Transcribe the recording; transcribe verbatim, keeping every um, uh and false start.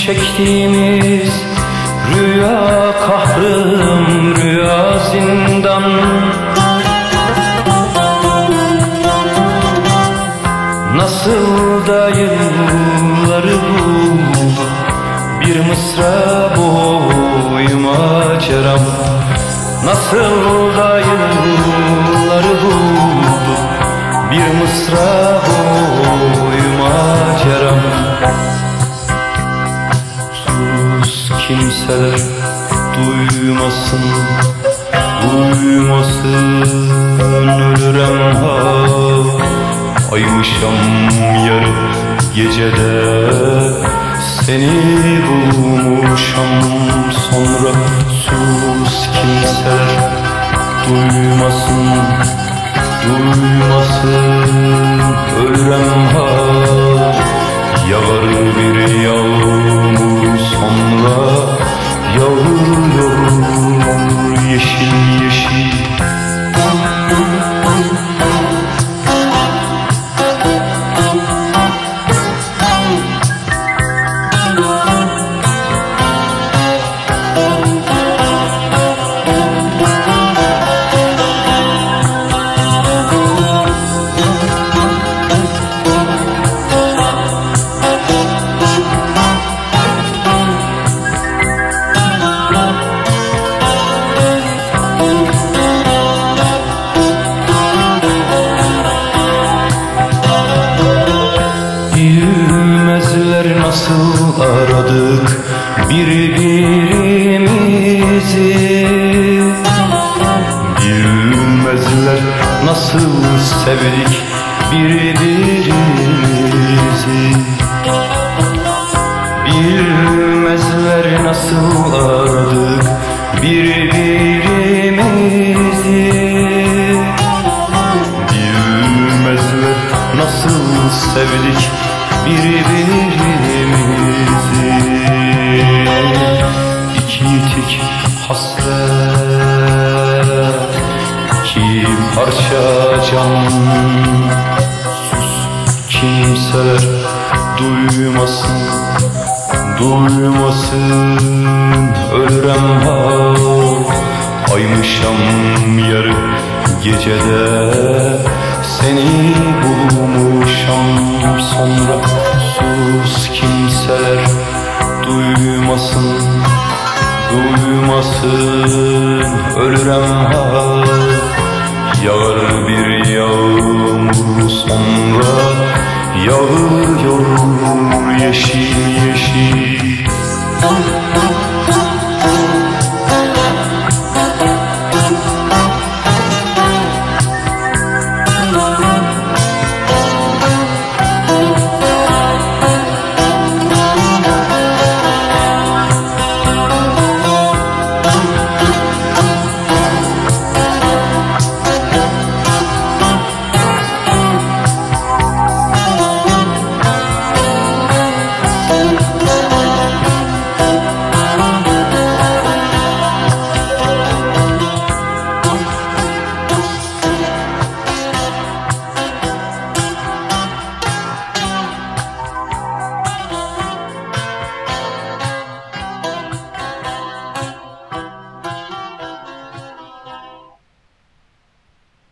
çektiğimiz rüya kahrım, rüya zindan. Nasıl da yılları buldu bir mısra boyuma ceram. Nasıl da yılları buldu bir mısra boyuma ceram. Sus kimseler duymasın, duymasın, ölürem ha. Aymışam yarı gecede seni bulmuşam sonra. Sus kimseler duymasın, duymasın, ölürem ha. Yağar bir yağmur sonra, yağıyor yeşil yeşil. Nasıl aradık birbirimizi, bilmezler nasıl sevdik birbirimizi. Bilmezler nasıl aradık birbirimizi. Bilmezler nasıl sevdik birbirimizi. İki tek hasret, iki parça can. Sus kimseler duymasın, duymasın, ölürem ha. Aymışam yarı gecede seni bulmuşam sonra. Sus kimseler duymasın, duymasın, ölürem ha. Yağar bir yağmur sonra, yağıyor yeşil yeşil.